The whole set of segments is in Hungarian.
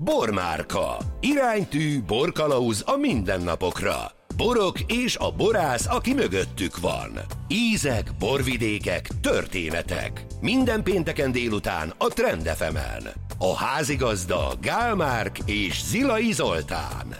Bormárka. Iránytű, borkalauz a mindennapokra. Borok és a borász, aki mögöttük van. Ízek, borvidékek, történetek. Minden pénteken délután a Trend FM-en. A házigazda Gál Márk és Zilai Zoltán.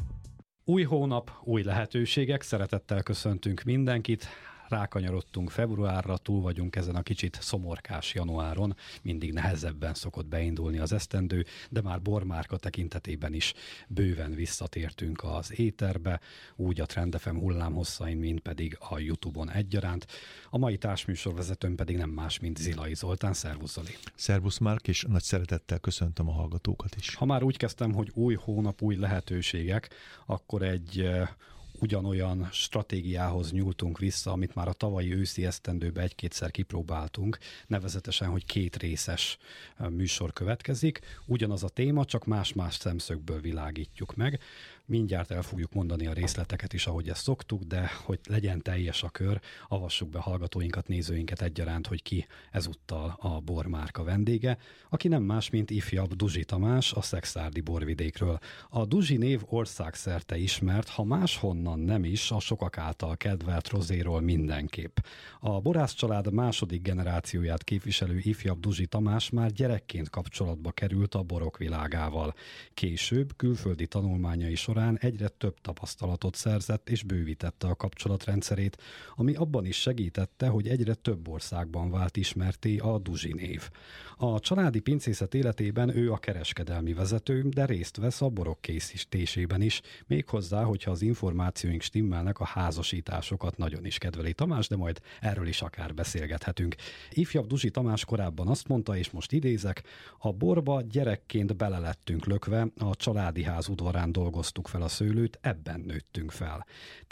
Új hónap, új lehetőségek, szeretettel köszöntünk mindenkit. Rákanyarodtunk februárra, túl vagyunk ezen a kicsit szomorkás januáron, mindig nehezebben szokott beindulni az esztendő, de már bormárka tekintetében is bőven visszatértünk az éterbe, úgy a Trend FM hullámhosszain, mint pedig a YouTube-on egyaránt. A mai társműsorvezetőm pedig nem más, mint Zilai Zoltán. Szervusz, Zoli! Szervusz, Márk, és nagy szeretettel köszöntöm a hallgatókat is. Ha már úgy kezdtem, hogy új hónap, új lehetőségek, akkor egy ugyanolyan stratégiához nyúltunk vissza, amit már a tavalyi őszi esztendőben egy-kétszer kipróbáltunk, nevezetesen, hogy 2 részes műsor következik. Ugyanaz a téma, csak más-más szemszögből világítjuk meg. Mindjárt el fogjuk mondani a részleteket is, ahogy ezt szoktuk, de hogy legyen teljes a kör, avassuk be hallgatóinkat, nézőinket egyaránt, hogy ki ezúttal a bormárka vendége, aki nem más, mint ifjabb Duzsi Tamás, a szekszárdi borvidékről. A Duzsi név országszerte ismert, ha máshonnan nem is, a sokak által kedvelt rozéról mindenképp. A borász család második generációját képviselő ifjabb Duzsi Tamás már gyerekként kapcsolatba került a borok világával. Később külföldi tanulmányai során egyre több tapasztalatot szerzett és bővítette a kapcsolatrendszerét, ami abban is segítette, hogy egyre több országban vált ismertté a Duzsi név. A családi pincészet életében ő a kereskedelmi vezető, de részt vesz a borok készítésében is, méghozzá, hogyha az információink stimmelnek, a házasításokat nagyon is kedveli Tamás, de majd erről is akár beszélgethetünk. Ifjabb Duzsi Tamás korábban azt mondta, és most idézek, a borba gyerekként belelettünk lökve, a családi ház udvarán dolgoztuk fel a szőlőt, ebben nőttünk fel.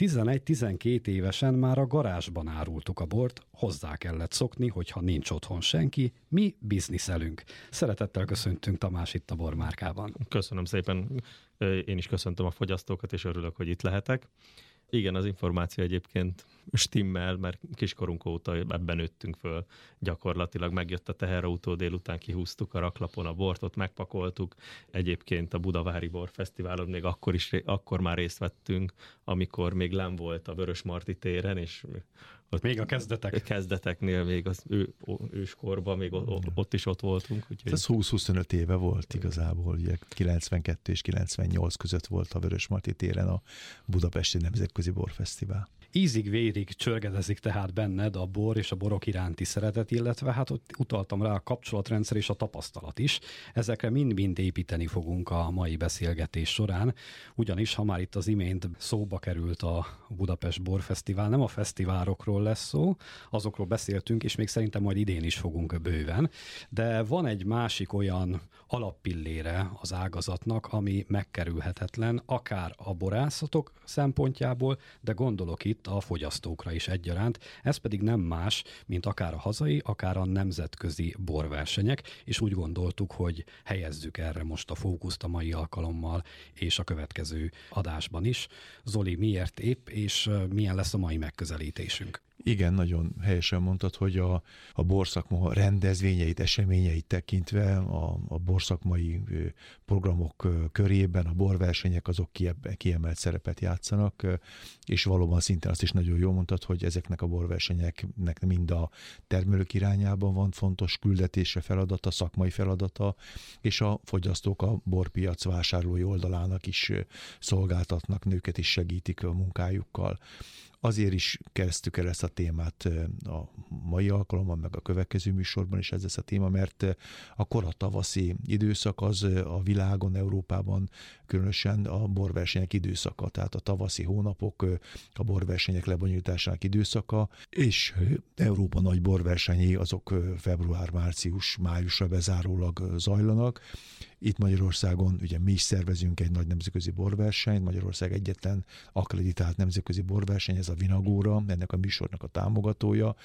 11-12 évesen már a garázsban árultuk a bort, hozzá kellett szokni, hogyha nincs otthon senki, mi bizniszelünk. Szeretettel köszöntünk, Tamás, itt a bormárkában. Köszönöm szépen, én is köszöntöm a fogyasztókat, és örülök, hogy itt lehetek. Igen, az információ egyébként stimmel, mert kiskorunk óta ebben nőttünk föl. Gyakorlatilag megjött a teherautó, délután kihúztuk a raklapon a bort, ott megpakoltuk. Egyébként a Budavári Borfesztiválon még akkor már részt vettünk, amikor még lenn volt a Vörösmarty téren, és ott még a kezdeteknél, még az őskorban, még ott is ott voltunk. Úgyhogy... Ez 20-25 éve volt igazából, ugye 92 és 98 között volt a Vörösmarty téren a Budapesti Nemzetközi Borfesztivál. Ízig-vérig csörgedezik tehát benned a bor és a borok iránti szeretet, illetve hát ott utaltam rá a kapcsolatrendszer és a tapasztalat is. Ezekre mind-mind építeni fogunk a mai beszélgetés során, ugyanis ha már itt az imént szóba került a Budapest Borfesztivál, nem a fesztiválokról lesz szó, azokról beszéltünk, és még szerintem majd idén is fogunk bőven, de van egy másik olyan alappillére az ágazatnak, ami megkerülhetetlen, akár a borászatok szempontjából, de gondolok itt a fogyasztókra is egyaránt, ez pedig nem más, mint akár a hazai, akár a nemzetközi borversenyek, és úgy gondoltuk, hogy helyezzük erre most a fókuszt a mai alkalommal, és a következő adásban is. Zoli, miért épp, és milyen lesz a mai megközelítésünk? Igen, nagyon helyesen mondtad, hogy a borszakma rendezvényeit, eseményeit tekintve a borszakmai programok körében a borversenyek azok kiemelt szerepet játszanak, és valóban szintén azt is nagyon jól mondtad, hogy ezeknek a borversenyeknek mind a termelők irányában van fontos küldetése, feladata, szakmai feladata, és a fogyasztók a borpiac vásárlói oldalának is szolgáltatnak, nőket is segítik a munkájukkal. Azért is kezdtük el ezt a témát a mai alkalommal, meg a következő műsorban is ez lesz a téma, mert a koratavaszi időszak az a világon, Európában különösen a borversenyek időszaka, tehát a tavaszi hónapok a borversenyek lebonyolításának időszaka, és Európa nagy borversenyei azok február, március, májusra bezárólag zajlanak. Itt Magyarországon ugye mi is szervezünk egy nagy nemzetközi borversenyt, Magyarország egyetlen akkreditált nemzetközi borverseny, ez a Vinagóra, ennek a műsornak a támogatója,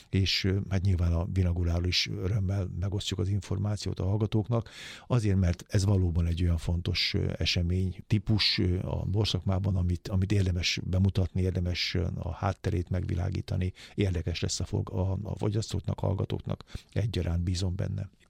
és hát nyilván a Vinagóráról is örömmel megosztjuk az információt a hallgatóknak, azért, mert ez valóban egy olyan fontos esemény típus a borszakmában, amit érdemes bemutatni, érdemes a hátterét megvilágítani, érdekes lesz a fogyasztóknak, hallgatóknak, egyaránt bízom benne.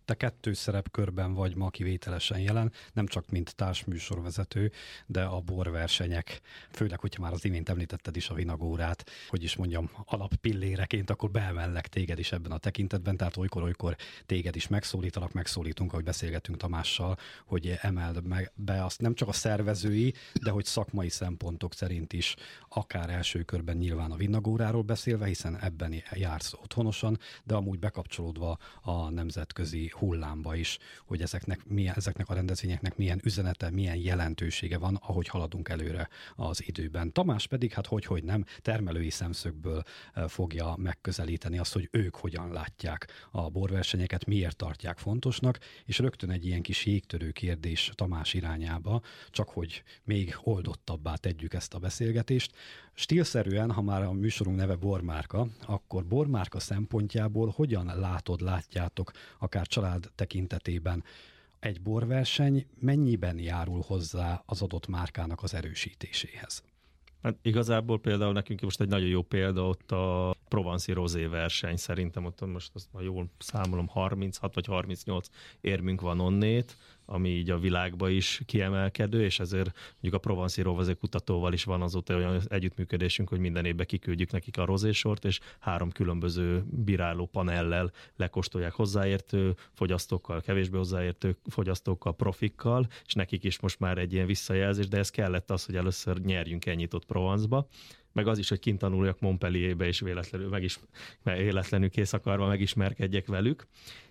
te 2 szerepkörben vagy ma kivételesen jelen, nem csak mint társműsorvezető, de a borversenyek, főleg, hogyha már az imént említetted is a vinagórát, hogy is mondjam, alappilléreként, akkor beemellek téged is ebben a tekintetben, tehát olykor téged is megszólítunk, ahogy beszélgetünk Tamással, hogy emeld meg be azt nem csak a szervezői, de hogy szakmai szempontok szerint is, akár első körben nyilván a vinagóráról beszélve, hiszen ebben jársz otthonosan, de amúgy bekapcsolódva a nemzetközi hullámba is, hogy ezeknek a rendezvényeknek milyen üzenete, milyen jelentősége van, ahogy haladunk előre az időben. Tamás pedig, hát hogy nem, termelői szemszögből fogja megközelíteni azt, hogy ők hogyan látják a borversenyeket, miért tartják fontosnak, és rögtön egy ilyen kis jégtörő kérdés Tamás irányába, csak hogy még oldottabbá tegyük ezt a beszélgetést. Stílszerűen, ha már a műsorunk neve Bormárka, akkor bormárka szempontjából hogyan látjátok, akár család tekintetében, egy borverseny mennyiben járul hozzá az adott márkának az erősítéséhez? Hát igazából például nekünk most egy nagyon jó példa ott a Provenci Rosé verseny. Szerintem ott most azt már jól számolom, 36 vagy 38 érmünk van onnét, ami így a világban is kiemelkedő, és ezért mondjuk a Provenci Rosé kutatóval is van azóta olyan együttműködésünk, hogy minden évben kiküldjük nekik a rozésort, és 3 különböző bíráló panellel lekóstolják hozzáértő fogyasztókkal, kevésbé hozzáértő fogyasztókkal, profikkal, és nekik is most már egy ilyen visszajelzés, de ez kellett az, hogy először nyerjünk ennyit ott Provence-ba, meg az is, hogy kint tanuljak Montpellierbe, és véletlenül kész akarva megismerkedjek velük.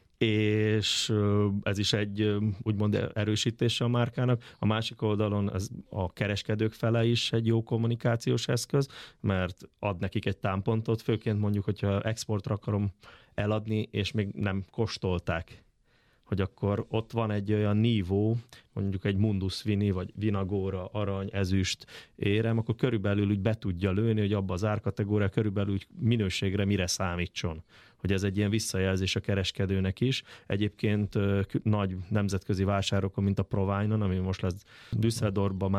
És ez is egy úgymond erősítése a márkának. A másik oldalon ez a kereskedők fele is egy jó kommunikációs eszköz, mert ad nekik egy támpontot, főként mondjuk, hogyha exportra akarom eladni, és még nem kóstolták, hogy akkor ott van egy olyan nívó, mondjuk egy Mundus Vini, vagy Vinagóra, arany, ezüst érem, akkor körülbelül úgy be tudja lőni, hogy abba az árkategória körülbelül úgy minőségre mire számítson. Hogy ez egy ilyen visszajelzés a kereskedőnek is. Egyébként nagy nemzetközi vásárokon, mint a Provine-on, ami most lesz Düsseldorfban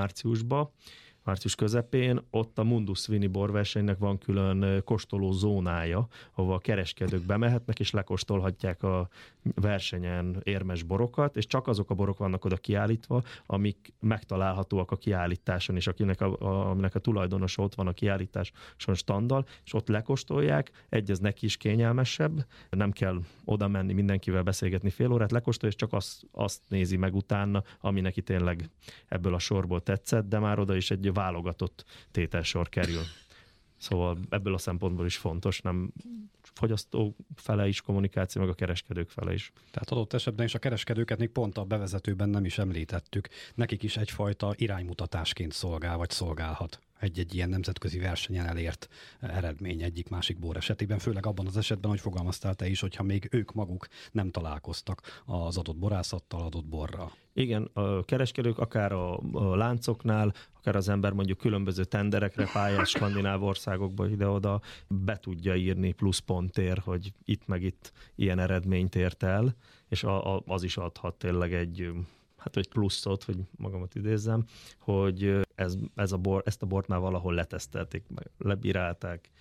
március közepén, ott a Mundus Vini borversenynek van külön kóstoló zónája, ahol a kereskedők bemehetnek, és lekóstolhatják a versenyen érmes borokat, és csak azok a borok vannak oda kiállítva, amik megtalálhatóak a kiállításon, és aminek a tulajdonosa ott van a kiállításon standal, és ott lekóstolják, ez neki is kényelmesebb, nem kell oda menni mindenkivel beszélgetni fél órát, lekóstolja, és csak azt nézi meg utána, ami neki tényleg ebből a sorból tetszett, de már oda is egy válogatott tételsor kerül. Szóval ebből a szempontból is fontos, nem fogyasztó fele is kommunikáció, meg a kereskedők fele is. Tehát adott esetben is a kereskedőket még pont a bevezetőben nem is említettük. Nekik is egyfajta iránymutatásként szolgál, vagy szolgálhat egy-egy ilyen nemzetközi versenyen elért eredmény egyik-másik bor esetében, főleg abban az esetben, hogy fogalmaztál te is, hogyha még ők maguk nem találkoztak az adott borászattal, adott borral. Igen, a kereskedők akár a láncoknál, akár az ember mondjuk különböző tenderekre pályáz skandináv országokba ide-oda, be tudja írni pluszpontért, hogy itt meg itt ilyen eredményt ért el, és az is adhat tényleg egy pluszot, hogy magamat idézzem, hogy ezt a bort már valahol letesztelték, lebírálták,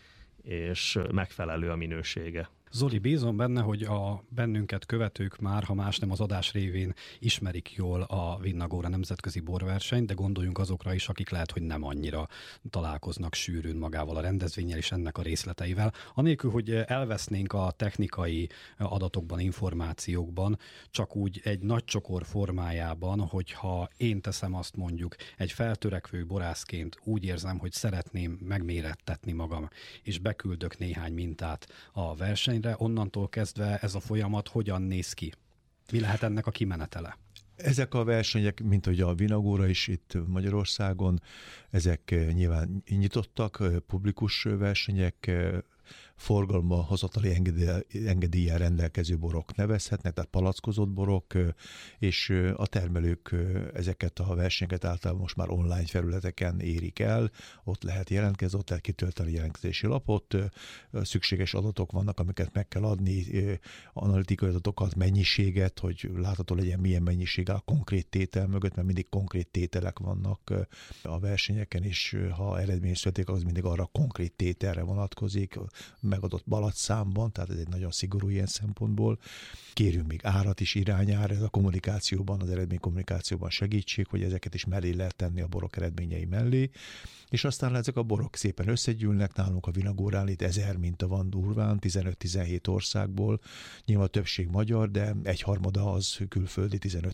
és megfelelő a minősége. Zoli, bízom benne, hogy a bennünket követők már, ha más nem az adás révén ismerik jól a Vinagóra nemzetközi borversenyt, de gondoljunk azokra is, akik lehet, hogy nem annyira találkoznak sűrűn magával a rendezvénnyel és ennek a részleteivel. Anélkül, hogy elvesznénk a technikai adatokban, információkban, csak úgy egy nagy csokor formájában, hogyha én teszem azt mondjuk egy feltörekvő borászként, úgy érzem, hogy szeretném megmérettetni magam, és beküldök néhány mintát a versenyre, onnantól kezdve ez a folyamat hogyan néz ki? Mi lehet ennek a kimenetele? Ezek a versenyek, mint hogy a Vinagóra is itt Magyarországon, ezek nyilván nyitottak, publikus versenyek, forgalomba hozatali engedéllyel rendelkező borok nevezhetnek, tehát palackozott borok, és a termelők ezeket a versenyeket általában most már online felületeken érik el, ott lehet jelentkezni, ott lehet kitölteni jelentkezési lapot, szükséges adatok vannak, amiket meg kell adni, analitikai adatokat, mennyiséget, hogy látható legyen milyen mennyiség a konkrét tétel mögött, mert mindig konkrét tételek vannak a versenyeken, és ha eredmény születik, az mindig arra konkrét tételre vonatkozik, megadott balatszámban, tehát ez egy nagyon szigorú ilyen szempontból. Kérünk még árat is irányára, ez a kommunikációban, az eredménykommunikációban segítség, hogy ezeket is mellé lehet tenni a borok eredményei mellé, és aztán ezek a borok szépen összegyűlnek, nálunk a Vinagórán itt 1000 minta van durván, 15-17 országból, nyilván többség magyar, de egyharmada az külföldi,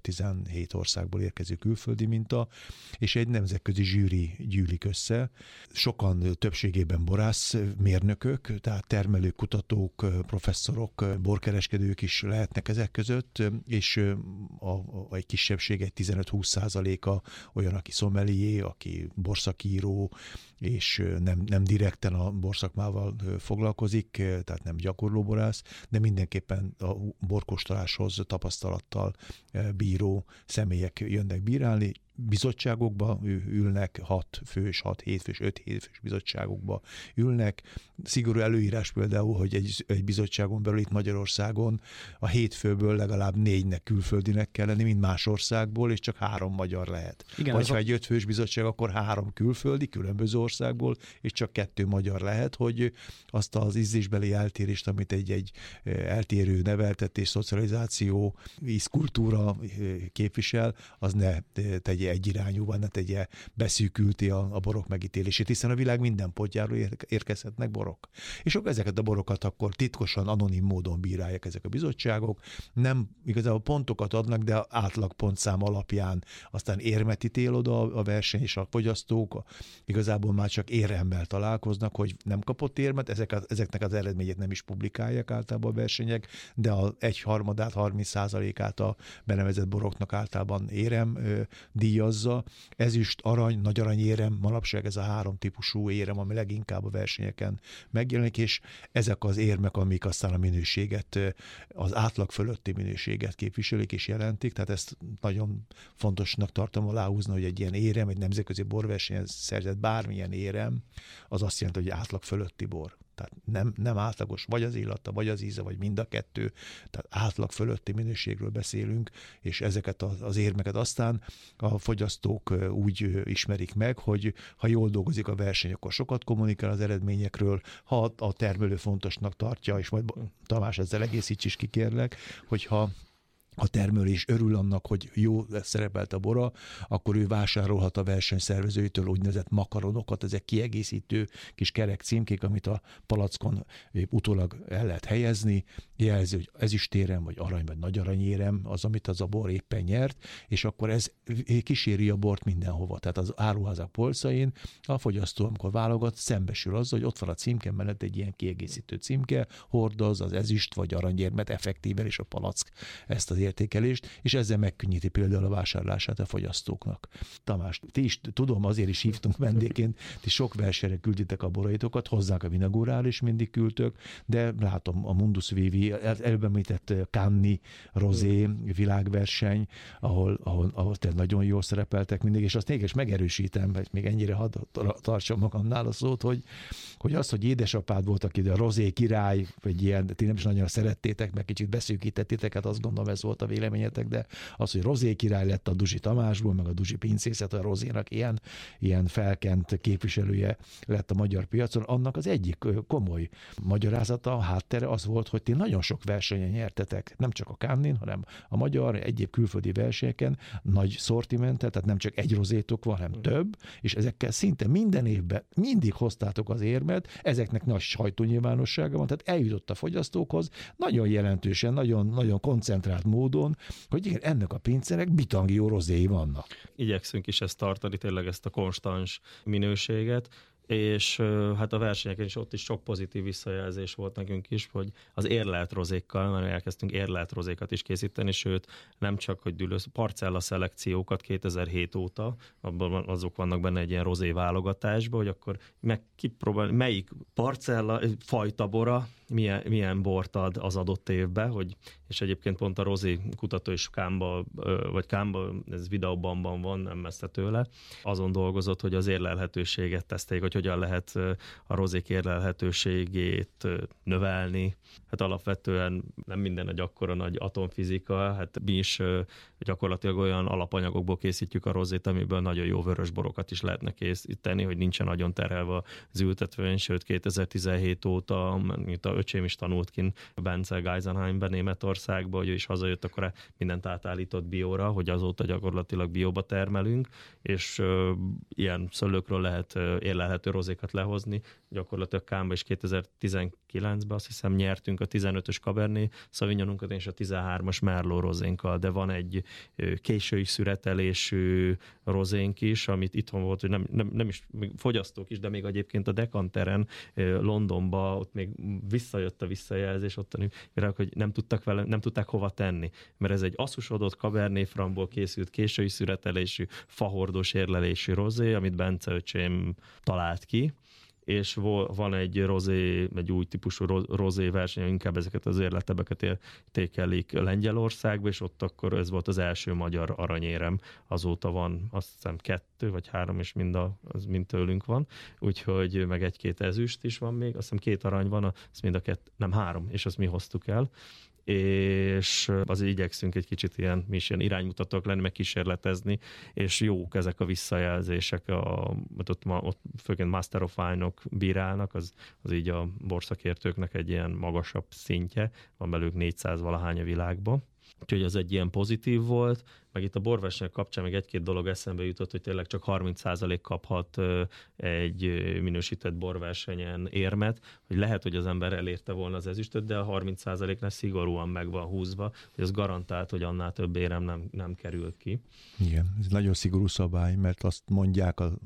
15-17 országból érkező külföldi minta, és egy nemzetközi zsűri gyűlik össze. Sokan többségében borászmérnökök, tehát termelők, kutatók, professzorok, borkereskedők is lehetnek ezek között, és egy kisebbség, egy 15-20%-a olyan, aki szomelié, aki borszakíró, és nem direkten a borszakmával foglalkozik, tehát nem gyakorló borász, de mindenképpen a borkóstoláshoz tapasztalattal bíró személyek jönnek bírálni. Bizottságokba ülnek, 6 fős, 6-7 fős, 5-7 fős bizottságokba ülnek. Szigorú előírás például, hogy egy bizottságon belül itt Magyarországon a 7 főből legalább 4-nek külföldinek kell lenni, mint más országból, és csak 3 magyar lehet. Igen, vagy ha egy 5 fős bizottság, akkor 3 külföldi, különböző országból, és csak 2 magyar lehet, hogy azt az ízlésbeli eltérést, amit egy eltérő neveltetés, szocializáció, ízkultúra képvisel, az ne tegye egyirányúban, ne tegye beszűkülti a borok megítélését, hiszen a világ minden pontjáról érkezhetnek borok. És akkor ezeket a borokat akkor titkosan, anonim módon bírálják ezek a bizottságok, nem igazából pontokat adnak, de átlagpontszám alapján aztán érmet ítél oda a verseny, és a fogyasztók igazából már csak éremmel találkoznak, hogy nem kapott érmet, ezeknek az eredményét nem is publikálják általában a versenyek, de a 1/3, 30%-át a benevezett boroknak általában érem díjazza. Ezüst, arany, nagy aranyérem, manapság ez a 3 típusú érem, ami leginkább a versenyeken megjelenik, és ezek az érmek, amik aztán a minőséget, az átlag fölötti minőséget képviselik és jelentik, tehát ezt nagyon fontosnak tartom aláhúzni, hogy egy ilyen érem, egy nemzetközi borversenyen szerzett bármilyen érem, az azt jelenti, hogy átlag fölötti bor. Tehát nem átlagos, vagy az illata, vagy az íze, vagy mind a kettő, tehát átlag fölötti minőségről beszélünk, és ezeket az érmeket aztán a fogyasztók úgy ismerik meg, hogy ha jól dolgozik a verseny, akkor sokat kommunikál az eredményekről, ha a termelő fontosnak tartja, és majd Tamás ezzel egészíts is ki kérlek, hogyha a termelő is örül annak, hogy jó szerepelt a bora, akkor ő vásárolhat a versenyszervezőitől úgynevezett makaronokat, ezek kiegészítő kis kerek címkék, amit a palackon utólag el lehet helyezni, jelzi, hogy ezüstérem, vagy arany, vagy nagy aranyérem az, amit az a bor éppen nyert, és akkor ez kíséri a bort mindenhova. Tehát az áruházak polcain a fogyasztó, amikor válogat, szembesül azzal, hogy ott van a címke mellett egy ilyen kiegészítő címke, hordoz az ezüst vagy aranyérmet effektíven, és a palack ezt az értékelést, és ezzel megkönnyíti például a vásárlását a fogyasztóknak. Tamás, ti is tudom, azért is hívtunk vendégként, ti sok versenyre külditek a boraitokat, hozzánk a Vinagórára is mindig küldtök, de látom a Mundus Vivi, előbb említett Cannes Rosé világverseny, ahol te nagyon jól szerepeltek mindig, és azt mégis megerősítem, hogy még ennyire hadd tartsam magamnál a szót, hogy az, hogy édesapád volt, aki a Rosé király, vagy ilyen, ti nem is nagyon szerettétek, meg kicsit beszűkítettétek, hát azt gondolom ez volt a véleményetek, de az, hogy Rosé király lett a Duzsi Tamásból, meg a Duzsi pincészet, a Rozénak ilyen felkent képviselője lett a magyar piacon, annak az egyik komoly magyarázata, a háttere az volt, hogy ti nagyon sok versenyen nyertetek, nem csak a Cannes-in, hanem a magyar, egyéb külföldi versenyeken, nagy szortimentet, tehát nem csak egy rozétok van, hanem több, és ezekkel szinte minden évben mindig hoztátok az érmet, ezeknek nagy sajtónyilvánossága van, tehát eljutott a fogyasztókhoz nagyon jelentősen, nagyon, nagyon koncentrált módon, hogy igen, ennek a pincének bitangi jó rozéi vannak. Igyekszünk is ezt tartani, tényleg ezt a konstans minőséget, és hát a versenyeken is ott is sok pozitív visszajelzés volt nekünk is, hogy az érlelt rozékkal, mert elkezdtünk érlelt rozékat is készíteni, sőt nem csak, hogy parcella szelekciókat 2007 óta, abban azok vannak benne egy ilyen rozé válogatásban, hogy akkor kipróbálni, melyik parcella fajta bora milyen bort ad az adott évbe, és egyébként pont a rozé kutató is Kámba, ez videóban van, nem messze tőle, azon dolgozott, hogy az érlelhetőséget teszteljék, hogy hogyan lehet a rozék érlelhetőségét növelni. Hát alapvetően nem minden egy akkora nagy atomfizika, hát mi is gyakorlatilag olyan alapanyagokból készítjük a rozét, amiből nagyon jó vörös borokat is lehetne készíteni, hogy nincsen nagyon terhelve az ültetvény, sőt 2017 óta, mint a öcsém is tanult kint Bence Geisenheimben, Németországba, hogy ő is hazajött, akkor mindent átállított bióra, hogy azóta gyakorlatilag bióba termelünk, és ilyen szőlőkről lehet érlelhető rozékat lehozni. Gyakorlatilag Kámba is 2019-ben azt hiszem nyertünk a 15-ös Cabernet Sauvignonunkat és a 13-as Merlot rozénkkal, de van egy késői szüretelésű rozénk is, amit itthon volt, hogy nem is fogyasztók is, de még egyébként a Decanteren Londonba ott még visszajött a visszajelzés ottani, hogy nem tudták hova tenni, mert ez egy asszusodott Cabernet Francból készült késői szüretelésű, fahordós érlelésű rozé, amit Bence öcsém talált ki, és van egy új típusú rozé verseny, inkább ezeket az érletebeket értékelik Lengyelországba, és ott akkor ez volt az első magyar aranyérem. Azóta van azt hiszem 2 vagy 3, és mind tőlünk van, úgyhogy meg 1-2 ezüst is van még, azt hiszem 2 arany van, az mind a 2, nem 3, és azt mi hoztuk el. És azért igyekszünk egy kicsit ilyen iránymutatók lenni, meg kísérletezni, és jók ezek a visszajelzések, ott főként Master of Wine-ok bírálnak, az így a borszakértőknek egy ilyen magasabb szintje, van belőlük 400 valahány a világban. Úgyhogy ez egy ilyen pozitív volt, meg itt a borversenyek kapcsán még 1-2 dolog eszembe jutott, hogy tényleg csak 30% kaphat egy minősített borversenyen érmet, hogy lehet, hogy az ember elérte volna az ezüstöt, de a 30%-nál szigorúan meg van húzva, hogy az garantált, hogy annál több érem nem kerül ki. Igen, ez nagyon szigorú szabály, mert azt mondják a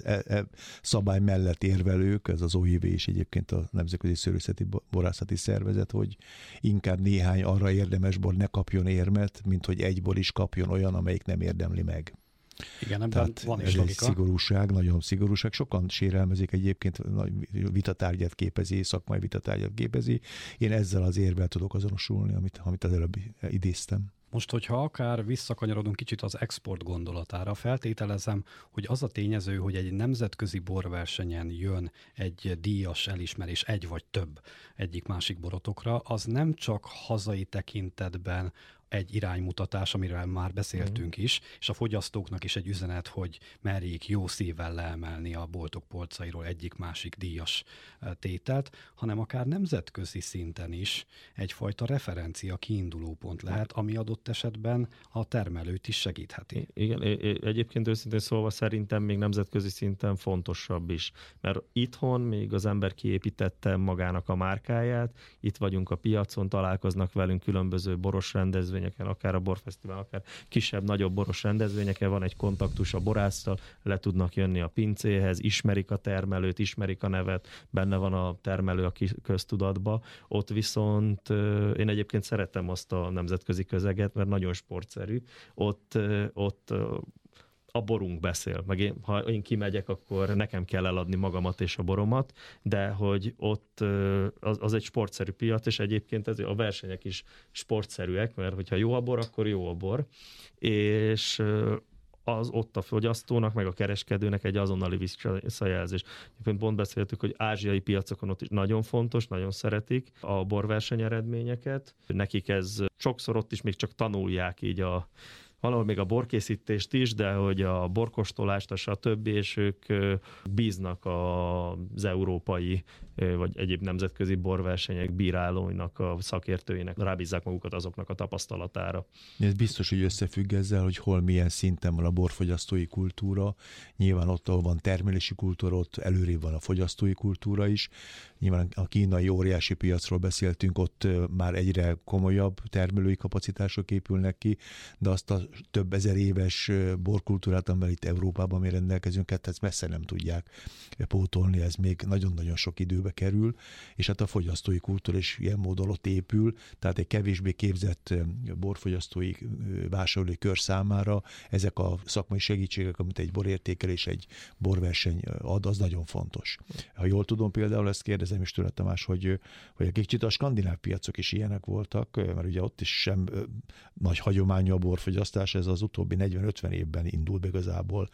szabály mellett érvelők, ez az OIV és egyébként a Nemzetközi Szőlészeti Borászati Szervezet, hogy inkább néhány arra érdemes bor ne kapjon érmet, mint hogy egy bor is kapjon olyan, amelyik nem érdemli meg. Igen, ebben Tehát van is ez logika. egy szigorúság, nagyon szigorúság. Sokan sérelmezik egyébként, vitatárgyat képezi, szakmai vitatárgyat képezi. Én ezzel az érvel tudok azonosulni, amit az előbb idéztem. Most, hogyha akár visszakanyarodunk kicsit az export gondolatára, feltételezem, hogy az a tényező, hogy egy nemzetközi borversenyen jön egy díjas elismerés, egy vagy több egyik-másik borotokra, az nem csak hazai tekintetben egy iránymutatás, amiről már beszéltünk is, és a fogyasztóknak is egy üzenet, hogy merjék jó szívvel leemelni a boltok polcairól egyik-másik díjas tételt, hanem akár nemzetközi szinten is egyfajta referencia kiindulópont lehet, ami adott esetben a termelőt is segítheti. Igen, egyébként őszintén szólva szerintem még nemzetközi szinten fontosabb is, mert itthon még az ember kiépítette magának a márkáját, itt vagyunk a piacon, találkoznak velünk különböző boros rendezvényeken, akár a borfesztivál, akár kisebb-nagyobb boros rendezvényeken, van egy kontaktus a borásszal, le tudnak jönni a pincéhez, ismerik a termelőt, ismerik a nevet, benne van a termelő a köztudatba. Ott viszont én egyébként szeretem azt a nemzetközi közeget, mert nagyon sportszerű. Ott a borunk beszél. Meg ha én kimegyek, akkor nekem kell eladni magamat és a boromat, de hogy ott az egy sportszerű piac, és egyébként a versenyek is sportszerűek, mert hogyha jó a bor, akkor jó a bor, és az ott a fogyasztónak, meg a kereskedőnek egy azonnali visszajelzés. Pont beszéltük, hogy ázsiai piacokon ott is nagyon fontos, nagyon szeretik a borverseny eredményeket. Nekik ez sokszor ott is még csak tanulják így valahol még a borkészítést is, de hogy a borkóstolást, a stb. És ők bíznak az európai vagy egyéb nemzetközi borversenyek bírálóinak, a szakértőinek, rábízzák magukat azoknak a tapasztalatára. Ez biztos, hogy összefügg ezzel, hogy hol milyen szinten van a borfogyasztói kultúra. Nyilván ott, ahol van termelési kultúra, ott előrébb van a fogyasztói kultúra is. Nyilván a kínai óriási piacról beszéltünk, ott már egyre komolyabb termelői kapacitások épülnek ki, de azt a több ezer éves borkultúrát, amivel itt Európában mi rendelkezünk, hát ezt messze nem tudják pótolni, ez még nagyon-nagyon sok időbe mennyiségbe kerül, és hát a fogyasztói kultúra is ilyen módon ott épül, tehát egy kevésbé képzett borfogyasztói vásárlói kör számára ezek a szakmai segítségek, amit egy borértékelés, egy borverseny ad, az nagyon fontos. Ha jól tudom, például ezt kérdezem is tőle, Tamás, hogy egy kicsit a skandináv piacok is ilyenek voltak, mert ugye ott is sem nagy hagyományú a borfogyasztás, ez az utóbbi 40-50 évben indult be igazából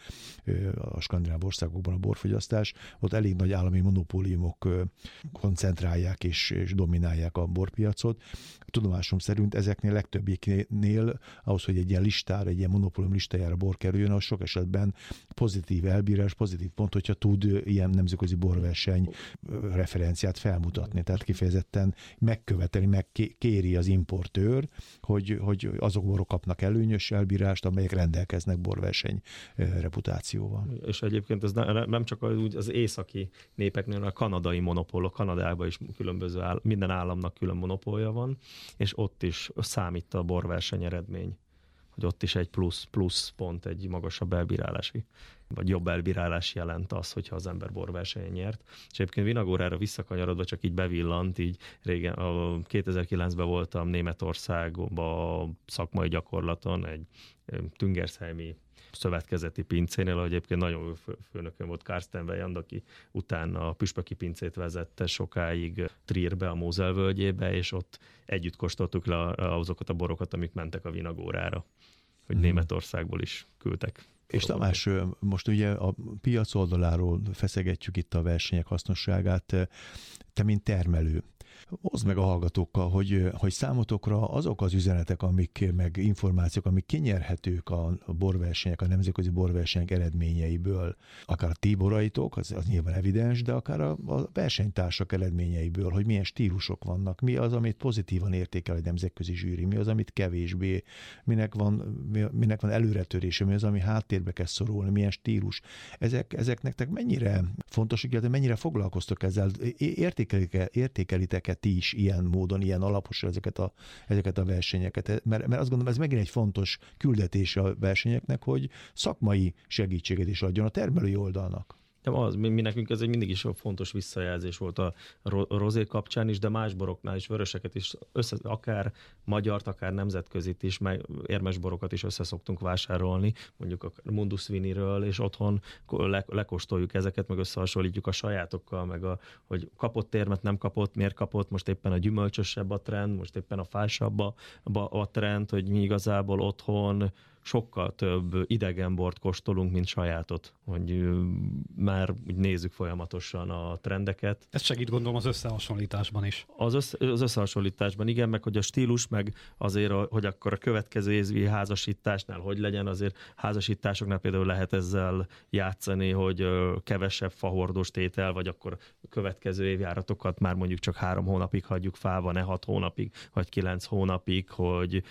a skandináv országokban a borfogyasztás. Ott elég nagy állami monopóliumok koncentrálják és dominálják a borpiacot. Tudomásom szerint ezeknél legtöbbiknél ahhoz, hogy egy ilyen listára, egy ilyen monopólium listájára bor kerüljön, az sok esetben pozitív elbírás, pozitív pont, hogyha tud ilyen nemzetközi borverseny referenciát felmutatni. Tehát kifejezetten megköveteli, megkéri az importőr, hogy azok borok kapnak előnyös elbírást, amelyek rendelkeznek borverseny reputációval. És egyébként ez nem csak az északi népeknél, a kanadai monopólok, Kanadában is különböző minden államnak külön monopólja van, és ott is számít a borverseny eredmény, hogy ott is egy plusz pont, egy magasabb elbírálási, vagy jobb elbírálás jelent az, hogyha az ember borversenyen nyert. És egyébként Vinagórára visszakanyarodva csak így bevillant, így régen, 2009-ben voltam Németországban szakmai gyakorlaton, egy Tüngersheimi szövetkezeti pincénél, ahogy egyébként nagyon főnökön volt Karsten Weyand, aki utána a püspöki pincét vezette sokáig Trierbe, a Mosel völgyébe, és ott együtt kóstoltuk le azokat a borokat, amik mentek a Vinagórára, hogy Németországból is küldtek. És Tamás, most ugye a piac oldaláról feszegetjük itt a versenyek hasznosságát, te mint termelő, hozd meg a hallgatókkal, hogy számotokra azok az üzenetek, meg információk, amik kinyerhetők a borversenyek, a nemzetközi borversenyek eredményeiből, akár a ti boraitok, az nyilván evidens, de akár a versenytársak eredményeiből, hogy milyen stílusok vannak, mi az, amit pozitívan értékel egy nemzetközi zsűri, mi az, amit kevésbé, minek van előretörése, mi az, ami háttérbe kell szorulni, milyen stílus. Ezek nektek mennyire fontos, illetve mennyire foglalkoztok ezzel, értékelitek ti is ilyen módon, ilyen alaposan ezeket a versenyeket. Mert azt gondolom, ez megint egy fontos küldetés a versenyeknek, hogy szakmai segítséget is adjon a termelői oldalnak. Mi nekünk ez egy mindig is fontos visszajelzés volt a rozé kapcsán is, de más boroknál is, vöröseket is, akár magyart, akár nemzetközit is, meg érmes borokat is összeszoktunk vásárolni, mondjuk a Mundus Viniről, és otthon lekóstoljuk ezeket, meg összehasonlítjuk a sajátokkal, meg hogy kapott érmet, nem kapott, miért kapott, most éppen a gyümölcsösebb a trend, most éppen a fásabb a trend, hogy mi igazából otthon sokkal több idegenbort kóstolunk, mint sajátot, hogy már úgy nézzük folyamatosan a trendeket. Ez segít gondolom az összehasonlításban is. Az összehasonlításban igen, meg hogy a stílus, meg azért, hogy akkor a következő évi házasításnál hogy legyen, azért házasításoknál például lehet ezzel játszani, hogy kevesebb fahordós tétel, vagy akkor a következő évjáratokat már mondjuk csak 3 hónapig hagyjuk fába, ne 6 hónapig, vagy 9 hónapig, hogy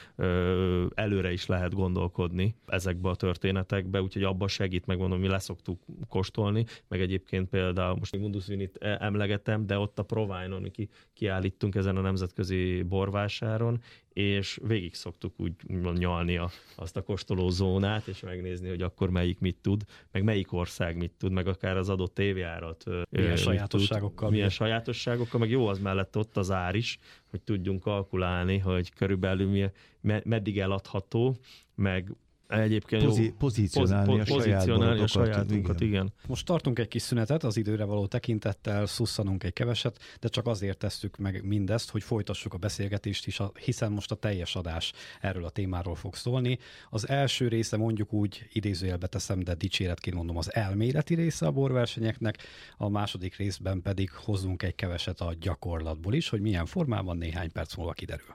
előre is lehet gondolkodni ezekbe a történetekbe, úgyhogy abban segít, megmondom, mi leszoktuk kóstolni, meg egyébként például most még Mundus Vinit emlegetem, de ott a Provine-on mi kiállítunk ezen a nemzetközi borvásáron, és végig szoktuk úgy nyalni azt a kóstolózónát, és megnézni, hogy akkor melyik mit tud, meg melyik ország mit tud, meg akár az adott évjárat. Milyen sajátosságokkal. Meg jó az mellett ott az ár is, hogy tudjunk kalkulálni, hogy körülbelül meddig eladható, meg egyébként pozícionálni a sajátunkat, igen. Most tartunk egy kis szünetet, az időre való tekintettel szusszanunk egy keveset, de csak azért tesszük meg mindezt, hogy folytassuk a beszélgetést is, hiszen most a teljes adás erről a témáról fog szólni. Az első része mondjuk úgy, idézőjelbe teszem, de dicséretként mondom, az elméleti része a borversenyeknek, a második részben pedig hozzunk egy keveset a gyakorlatból is, hogy milyen formában néhány perc múlva kiderül.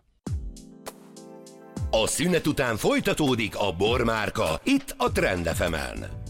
A szünet után folytatódik a Bormárka, itt a Trend FM-en.